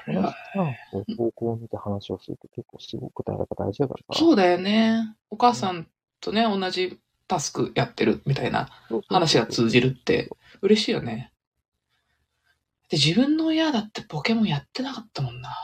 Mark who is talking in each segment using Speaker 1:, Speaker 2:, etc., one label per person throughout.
Speaker 1: 同じスタンスで投稿を見て話をするって結構すごく大事だからさ。
Speaker 2: そうだよね。お母さんとね、同じタスクやってるみたいな話が通じるって嬉しいよね。で、自分の親だってポケモンやってなかったもんな。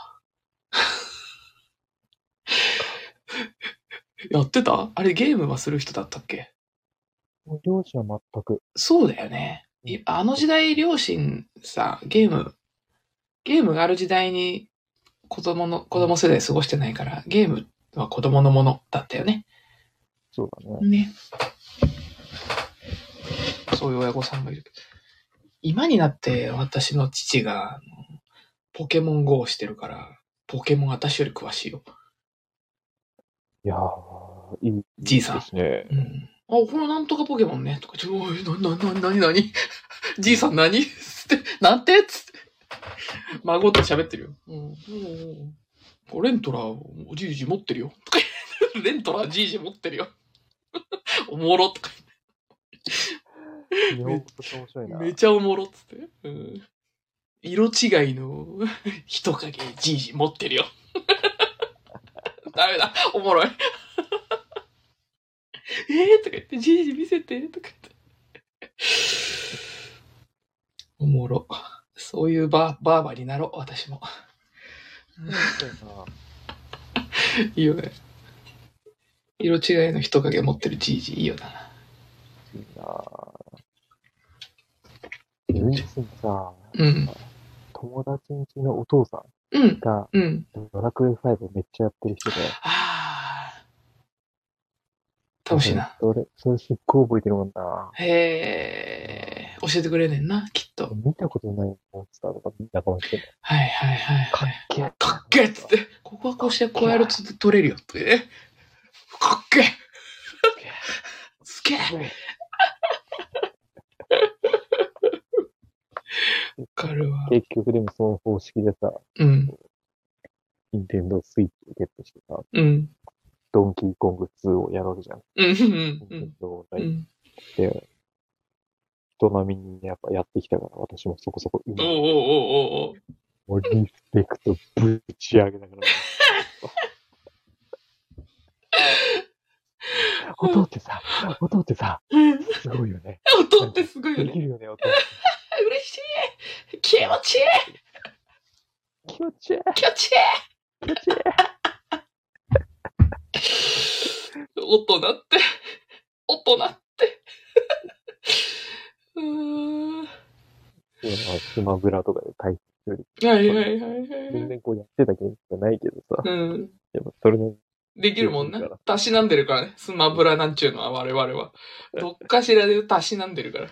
Speaker 2: やってた？あれゲームはする人だったっけ？
Speaker 1: 両親は全く。
Speaker 2: そうだよね。あの時代両親さ、ゲームがある時代に子供世代過ごしてないから、ゲームは子供のものだったよね。
Speaker 1: そうだね。
Speaker 2: ね。そういう親御さんもいるけど。今になって私の父がポケモン GO をしてるから、ポケモン私より詳しいよ。
Speaker 1: いやー、いい
Speaker 2: じいさん。
Speaker 1: ですね。
Speaker 2: うん。あ、これなんとかポケモンね。とか言って、おい、何じいさん何つって、なんてつって。孫と喋ってるよ。レントラおじいじ持ってるよ。とか言ってレントラじいじ持ってるよ。おもろとか
Speaker 1: 日本語として面白いな。
Speaker 2: めちゃおもろっつって。色違いの人影じいじ持ってるよ。ダメだ、おもろい。とか言って、じいじ見せて、とか言って。おもろ。そういうバーバになろう、私も。いいよね。色違いの人影持ってるじいじいいよな。
Speaker 1: いいなぁ。唯一さ、友達ん家のお父さんが、ドラクエ5めっちゃやってる人で。
Speaker 2: 楽しいな。
Speaker 1: それすっごい覚えてるもんな。
Speaker 2: へー。教えてくれねんな、きっと。
Speaker 1: 見たことないモンスターとか見たかもしれない。
Speaker 2: はい。
Speaker 1: かっけえ。
Speaker 2: かっけえっつって、ここはこうしてこうやると取れるよってね。かっけえ。すげえ。わかるわ。
Speaker 1: 結局でもその方式でさ、任天堂スイッチをゲットしてさ、ドンキーコング2をやるわけじゃん。任天堂で、人並みにやっぱやってきたから、私もそこそこうまい。もうリスペクトぶち上げながら。音ってさ、すごいよね。
Speaker 2: 音ってすごいよね。
Speaker 1: できるよね、音。
Speaker 2: 嬉しい。気持ちいい。大人って。
Speaker 1: スマブラとかで対戦より。全然こうやってたゲームじゃないけどさ。やっぱそれの
Speaker 2: できるもんな。たしなんでるからね。スマブラなんちゅうのは我々は。どっかしらでたしなんでるから。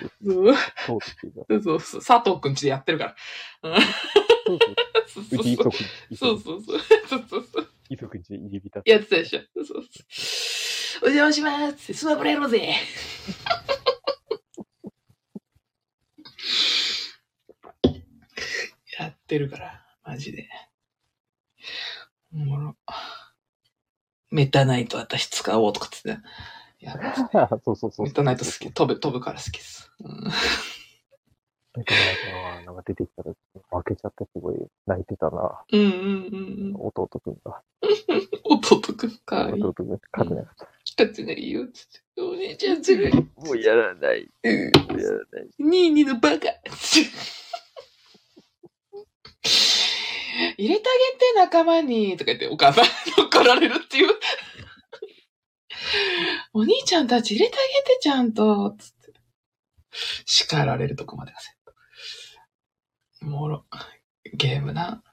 Speaker 2: そう。佐藤くんちでやってるから。
Speaker 1: うち
Speaker 2: そう。
Speaker 1: 磯くんちで入り浸って。
Speaker 2: やってたでしょ。そう。お邪魔します。スマブラやろうぜ。やってるから、マジで。おもろ。メタナイト私使おうとかって言って
Speaker 1: そう。
Speaker 2: メタナイト好き。飛ぶから好きです。
Speaker 1: メタナイトはなんか出てきたら負けちゃってすごい泣いてたな。弟くんが。
Speaker 2: 弟くんか。
Speaker 1: 弟くん勝てなかった。
Speaker 2: 勝てないよ。つって。お姉ちゃんずるい。
Speaker 1: もうやらない。
Speaker 2: 22のバカ。入れてあげて仲間にとか言ってお母さんに怒られるっていう。お兄ちゃんたち入れてあげてちゃんとつって叱られるとこまでがセット。おもろ。ゲームな。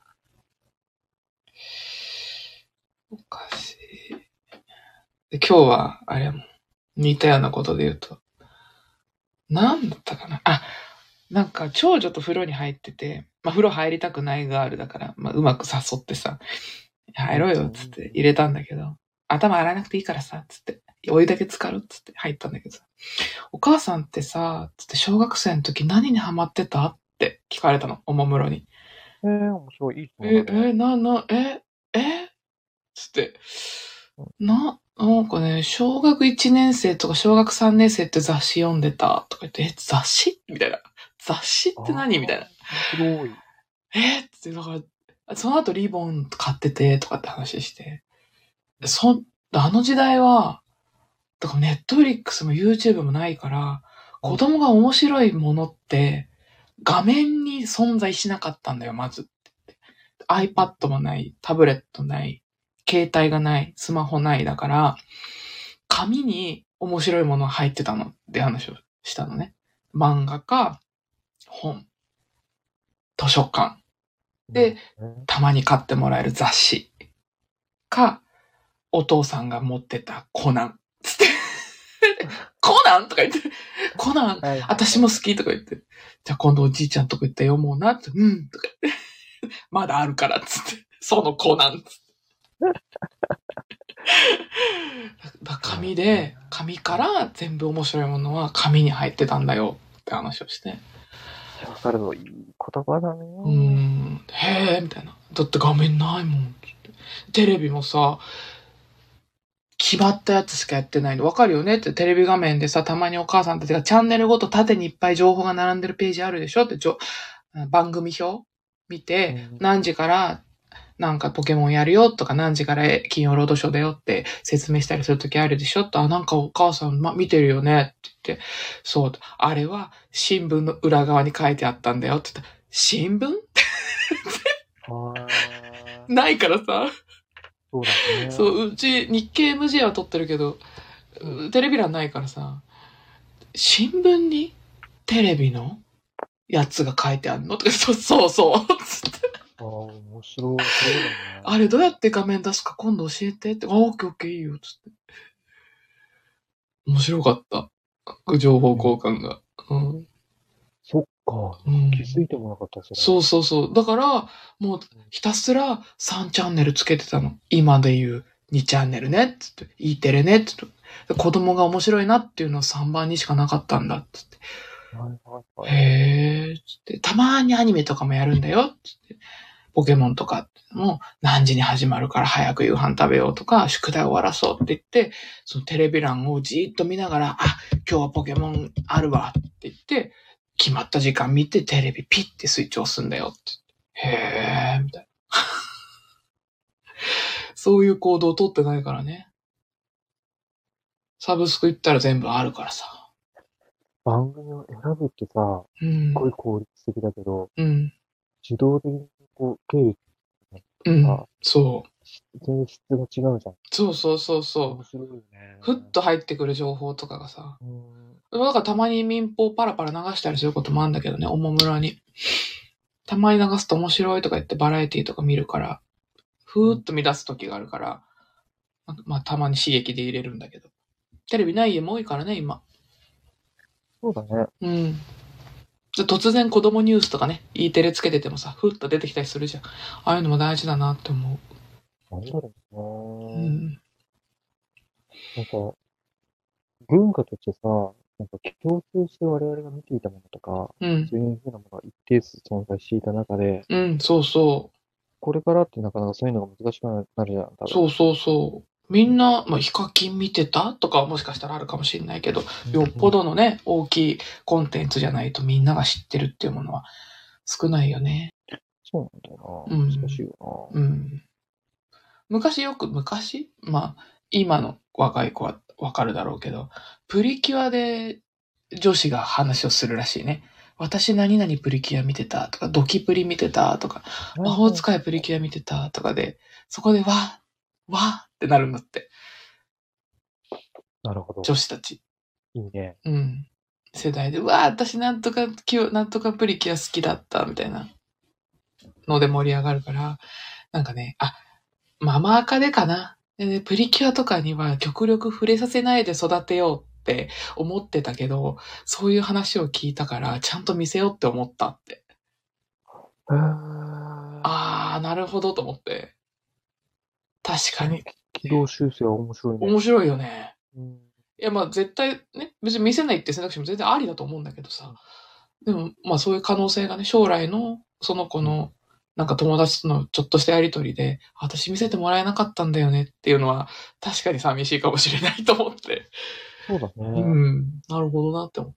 Speaker 2: おかしい。で今日はあれも似たようなことで言うとなんだったかな。なんか長女と風呂に入ってて、風呂入りたくないガールだから、うまく誘ってさ、入ろうよっつって入れたんだけど、頭洗わなくていいからさ、つって、お湯だけ浸かるっつって入ったんだけどさ、お母さんってさ、つって小学生の時何にハマってたって聞かれたの、おもむろに。
Speaker 1: 面白い、いい質問だね。
Speaker 2: つって、なんかね、小学1年生とか小学3年生って雑誌読んでたとか言って、雑誌みたいな。雑誌って何みたいな。
Speaker 1: すごい。
Speaker 2: って、だから、 その後リボン買ってて、とかって話して。あの時代は、だからネットフリックスも YouTube もないから、子供が面白いものって、画面に存在しなかったんだよ、まず。iPad もない、タブレットない、携帯がない、スマホないだから、紙に面白いものが入ってたのって話をしたのね。漫画か、本、図書館。で、たまに買ってもらえる雑誌か、お父さんが持ってたコナン。つって。コナンとか言って。コナン、私も好きとか言って。じゃあ今度おじいちゃんとこ行ったら読もうなって。うん。とか言って。まだあるからっつって。そのコナンっつって。紙から全部面白いものは紙に入ってたんだよって話をして。
Speaker 1: わかるのいい言葉だね。
Speaker 2: へえ、みたいな。だって画面ないもんって。テレビもさ、決まったやつしかやってないの。わかるよねって、テレビ画面でさ、たまにお母さんたちがチャンネルごと縦にいっぱい情報が並んでるページあるでしょって、番組表見て、何時からなんかポケモンやるよとか、何時から金曜ロードショーだよって説明したりするときあるでしょと、なんかお母さん、見てるよねって言って、そう、あれは新聞の裏側に書いてあったんだよって言ったら、新聞ないからさ。
Speaker 1: そうだね。
Speaker 2: そう、うち日経 MJ は撮ってるけど、テレビ欄ないからさ、新聞にテレビのやつが書いてあるのとか、そう、つって。
Speaker 1: 面白い。
Speaker 2: あれどうやって画面出すか今度教えてって。オッケーオッケーいいよ、つって。面白かった。情報交換が。
Speaker 1: そっか。気づいてもなかった、
Speaker 2: そう。だから、もうひたすら3チャンネルつけてたの。今で言う2チャンネルね、つって。E テレね、つって。子供が面白いなっていうのは3番にしかなかったんだ、つって。へー、つって。たまにアニメとかもやるんだよ、つって。ポケモンとかも何時に始まるから早く夕飯食べようとか、宿題終わらそうって言って、そのテレビ欄をじーっと見ながら、今日はポケモンあるわって言って、決まった時間見てテレビピッてスイッチ押すんだよって。へー、みたいな。そういう行動を取ってないからね。サブスク行ったら全部あるからさ。
Speaker 1: 番組を選ぶってさ、すっごい効率的だけど、自動的に経理
Speaker 2: そう。
Speaker 1: 全然質が違うじゃん。
Speaker 2: そう。面
Speaker 1: 白いよね。
Speaker 2: ふっと入ってくる情報とかがさ。だからたまに民放パラパラ流したりすることもあるんだけどね、おもむろに。たまに流すと面白いとか言ってバラエティとか見るから、ふーっと乱す時があるから、たまに刺激で入れるんだけど。テレビない家も多いからね、今。
Speaker 1: そうだね。
Speaker 2: 突然子供ニュースとかね、E テレつけててもさ、ふっと出てきたりするじゃん。ああいうのも大事だなって思
Speaker 1: う。なんだろうななんか、文化としてさ、なんか共通して我々が見ていたものとか、そういうふうなものが一定数存在していた中で、
Speaker 2: そう。
Speaker 1: これからってなかなかそういうのが難しくなるじゃん、多
Speaker 2: 分。そう。みんな、ヒカキン見てたとかはもしかしたらあるかもしれないけど、よっぽどのね、大きいコンテンツじゃないとみんなが知ってるっていうものは少ないよね。
Speaker 1: そうなんだよな。難しいよな。
Speaker 2: 昔、今の若い子はわかるだろうけど、プリキュアで女子が話をするらしいね。私何々プリキュア見てたとか、ドキプリ見てたとか、魔法使いプリキュア見てたとかで、そこでわーってなるんだって。
Speaker 1: なるほど。
Speaker 2: 女子たち。
Speaker 1: いいね。
Speaker 2: 世代で、私なんとかプリキュア好きだったみたいなので盛り上がるから、なんかね、ママアカでかな。プリキュアとかには極力触れさせないで育てようって思ってたけど、そういう話を聞いたから、ちゃんと見せようって思ったって。なるほどと思って。確かに。
Speaker 1: 軌道修正は面白いね。
Speaker 2: 面白いよね。いや、絶対ね、別に見せないって選択肢も全然ありだと思うんだけどさ。でも、そういう可能性がね、将来のその子のなんか友達とのちょっとしたやりとりで、私見せてもらえなかったんだよねっていうのは、確かに寂しいかもしれないと思って。
Speaker 1: そうだね。
Speaker 2: なるほどなって思った。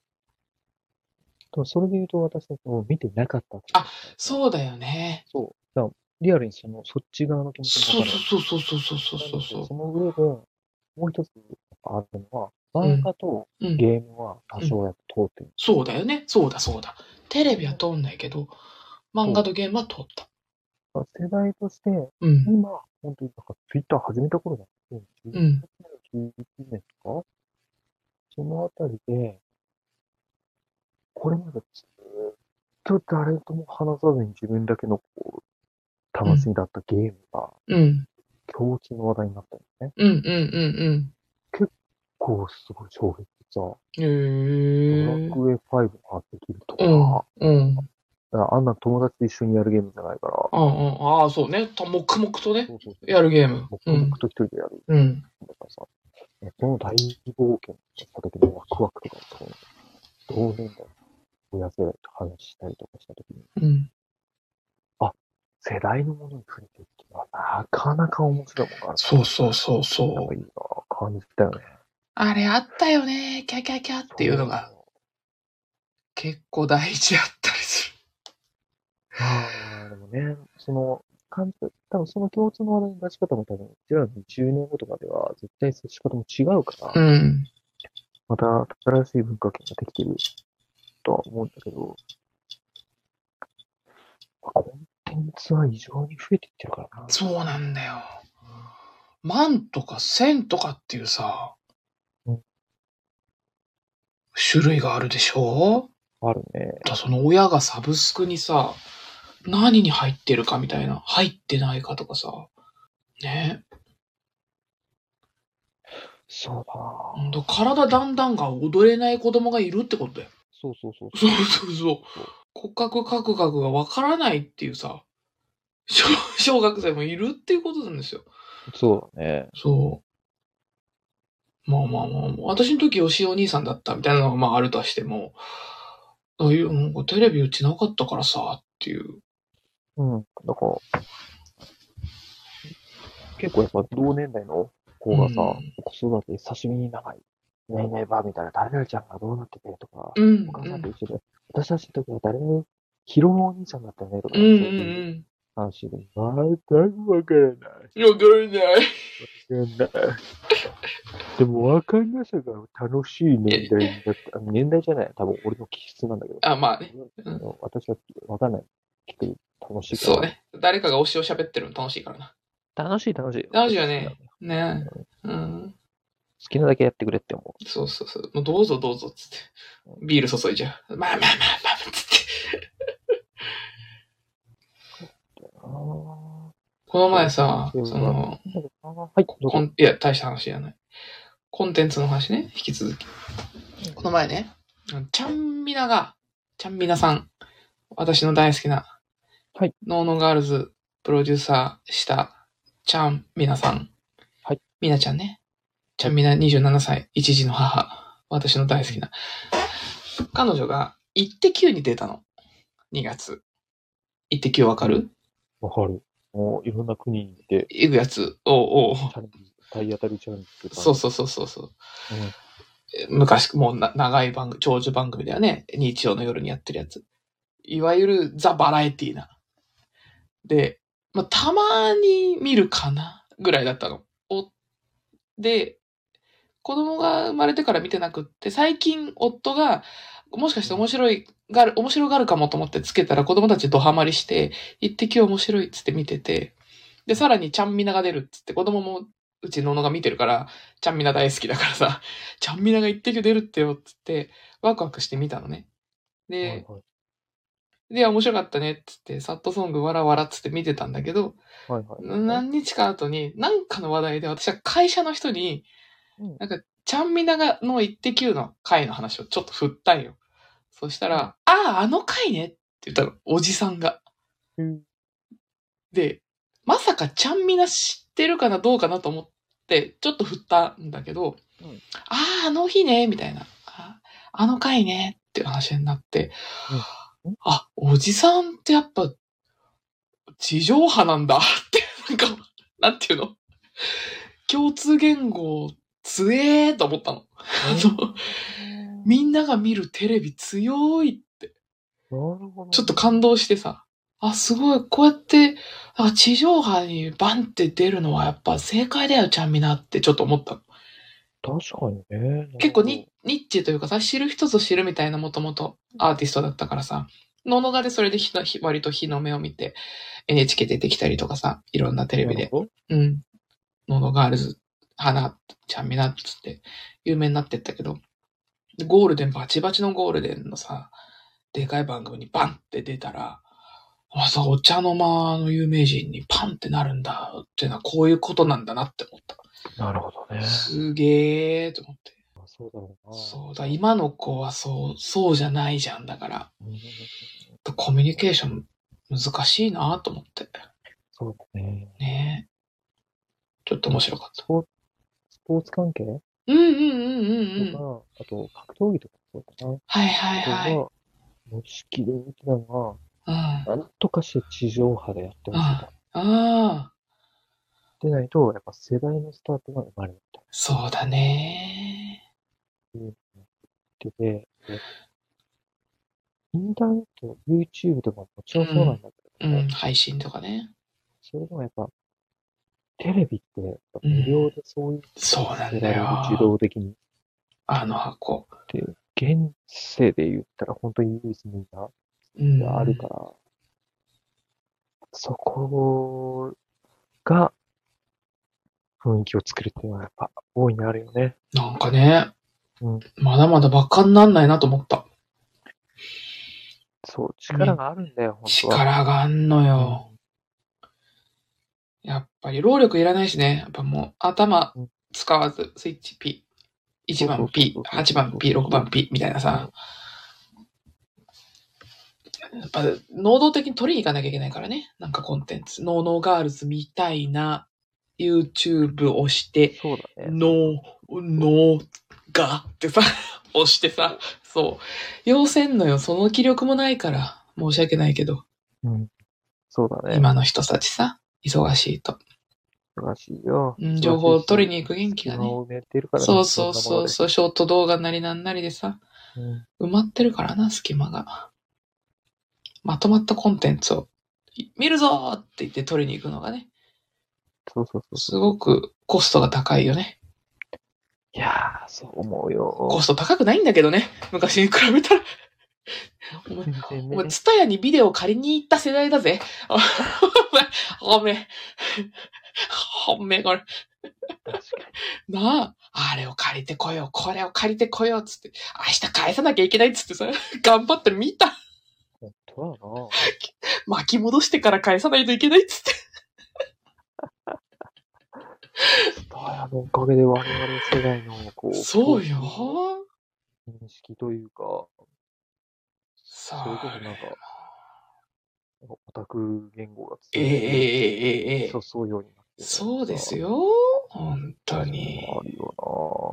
Speaker 1: それで言うと私たちも見てなかった。
Speaker 2: そうだよね。
Speaker 1: そう。 リアルにそっち側の気持ちもわかる。
Speaker 2: そう。
Speaker 1: その上で、もう一つあるのは、漫画とゲームは多少やっと通ってる。
Speaker 2: そうだよね。そうだ。テレビは通んないけど、漫画とゲームは通った。
Speaker 1: 世代として、今、本当にツイッター始めた頃だって、11年とか、そのあたりで、これまでずっと誰とも話さずに自分だけの楽しみだったゲームが、共通の話題になったんですね。結構すごい衝撃さ、ドラクエ5ができるとか、あんな友達と一緒にやるゲームじゃないから。
Speaker 2: ああ、そうね。黙々とね、やるゲーム。
Speaker 1: 黙々と一人でやる。だからさ、この大冒険した時のワクワクとか、同年代、親世代と話したりとかした時に、世代のものに触れてるっていうのはなかなか面白いものがある。
Speaker 2: そう。
Speaker 1: いいな、感じたよね。あ
Speaker 2: れあったよね。キャキャキャっていうのが、結構大事だったりす
Speaker 1: る。でもね、多分その共通の話題の出し方も多分、うちらの10年後とかでは絶対接し方も違うから、また新しい文化圏ができてるとは思うんだけど、コンテンツは異常に増えていってるからな。
Speaker 2: そうなんだよ。万とか千とかっていうさ、種類があるでしょ？
Speaker 1: あるね。
Speaker 2: その親がサブスクにさ、何に入ってるかみたいな、入ってないかとかさ、ね。
Speaker 1: そう
Speaker 2: だ。体だんだんが踊れない子供がいるってことだよ。
Speaker 1: そう。
Speaker 2: 骨格カクカクがわからないっていうさ、小学生もいるっていうことなんですよ。
Speaker 1: そうだね。
Speaker 2: そう。まあ、私の時、吉お兄さんだったみたいなのがあるとしても、テレビうちなかったからさ、っていう。
Speaker 1: だから、結構やっぱ同年代の子がさ、子育て久しぶりに長い、ねえねえばみたいな、誰々ちゃんがどうなっててとか、お母さんと一緒で、私たちの時は誰々、ヒロお兄さんだったよねとか、そういう話で、全くわからない。でもわかんなさが楽しい年代だった。年代じゃない、多分俺の気質なんだけど。
Speaker 2: まあね。
Speaker 1: 私はわかんない。聞く楽しい
Speaker 2: から。そうね。誰かが推しを喋ってるの楽しいからな。
Speaker 1: 楽しい。楽しい
Speaker 2: よね。ね。
Speaker 1: 好きなだけやってくれって思う。
Speaker 2: そう。もうどうぞ、つって。ビール注いじゃう。まあ、つって。この前さ、いや、大した話じゃない。コンテンツの話ね、引き続き。この前ね、ちゃんみなさん、私の大好きな、ノーノガールズプロデューサーしたちゃんみなさん。みなちゃんね。ちゃんみな27歳、一児の母。私の大好きな。彼女が、イッテ Q に出たの。2月。イッテ Q わかる？
Speaker 1: わかる。もういろんな国に行って。
Speaker 2: 行くやつ。
Speaker 1: 体当たりチャレンジって
Speaker 2: 感じ。そう。昔、もう長い長寿番組ではね、日曜の夜にやってるやつ。いわゆるザ・バラエティーな。で、たまに見るかなぐらいだったの。で、子供が生まれてから見てなくって、最近夫が、もしかして面白がるかもと思ってつけたら子供たちドハマりして、イッテ Q 面白いっつって見てて、で、さらにちゃんみなが出るっつって子供もうちののが見てるから、ちゃんみな大好きだからさ、ちゃんみながイッテ Q 出るってよっつって、ワクワクして見たのね。で、面白かったねっつって、サッドソングわらわらっつって見てたんだけど、何日か後に、なんかの話題で私は会社の人に、なんか、ちゃんみながのイッテ Q の回の話をちょっと振ったんよ。そしたら、あの回ねって言ったの、おじさんが。で、まさかちゃんみな知ってるかなどうかなと思って、ちょっと振ったんだけど、あの日ね、みたいな。あの回ねっていう話になって、おじさんってやっぱ、地上波なんだって、なんていうの？共通言語、強えーと思ったの。みんなが見るテレビ強いって。ちょっと感動してさ。 すごい、こうやって、地上波にバンって出るのはやっぱ正解だよ、ちゃんみなってちょっと思った。
Speaker 1: 確かにね。
Speaker 2: 結構ニッチというかさ、知る人ぞ知るみたいなもともとアーティストだったからさ、ののがでそれで割と日の目を見て NHK 出てきたりとかさ、いろんなテレビで。うん。ののガールズ、花ちゃんみなっつって有名になってったけど、ゴールデン、バチバチのゴールデンのさ、でかい番組にバンって出たら、お茶の間の有名人にパンってなるんだっていうのはこういうことなんだなって思った。
Speaker 1: なるほどね。
Speaker 2: すげーと思って。
Speaker 1: そうだろうな。
Speaker 2: そうだ、今の子はそうじゃないじゃんだから。コミュニケーション難しいなと思って。
Speaker 1: そうだね。
Speaker 2: ねえ。ちょっと面白かった。
Speaker 1: スポーツ関係
Speaker 2: うんうんうんうん
Speaker 1: とか、あと格闘技とかそうかな。
Speaker 2: はいはいはい。
Speaker 1: もう好きで見てたのは、
Speaker 2: うん。
Speaker 1: なんとかして地上波でやってほしいと。
Speaker 2: ああ。
Speaker 1: でないと、やっぱ世代のスタートが生まれると。
Speaker 2: そうだね。
Speaker 1: で、インターネット、YouTube とかももちろんそうなんだけども、
Speaker 2: 配信とかね。
Speaker 1: それでもやっぱ、テレビって無料でそういう
Speaker 2: そうなんだよ。
Speaker 1: 自動的に。
Speaker 2: あの箱。
Speaker 1: で、現世で言ったら本当に唯一無二があるから、そこが雰囲気を作るっていうのはやっぱ大いにあるよね。
Speaker 2: なんかね、まだまだバカになんないなと思った。
Speaker 1: そう、力があるんだよ、本当は。
Speaker 2: 力があんのよ。やっぱり労力いらないしね。やっぱもう頭使わず、スイッチ P。1番 P、8番 P、6番 P みたいなさ。やっぱ能動的に取りに行かなきゃいけないからね。なんかコンテンツ。ノーノーガールズみたいな YouTube をして、
Speaker 1: そうだね。
Speaker 2: ノーがってさ、押してさ、そう。要せんのよ。その気力もないから。申し訳ないけど。
Speaker 1: そうだね。
Speaker 2: 今の人たちさ、忙しいと。
Speaker 1: 忙しいよ。
Speaker 2: 情報を取りに行く元気がね。そうそうそうそう、ショート動画なりなんなりでさ、埋まってるからな、隙間が。まとまったコンテンツを見るぞーって言って取りに行くのがね。
Speaker 1: そう
Speaker 2: すごくコストが高いよね。
Speaker 1: いやー、そう思うよ。
Speaker 2: コスト高くないんだけどね。昔に比べたら。お前、ツタヤにビデオ借りに行った世代だぜ。おめえ、これ。なあ、あれを借りてこよう、これを借りてこよう、つって、明日返さなきゃいけないっつってさ、頑張って見た。
Speaker 1: 本当だな。
Speaker 2: 巻き戻してから返さないといけないっつって。
Speaker 1: ツタヤのおかげで我々世代の、
Speaker 2: そうよ。
Speaker 1: 認識というか、それこそなんか、オタク言語がそうようになって
Speaker 2: そうですよ。本当に。
Speaker 1: あるよ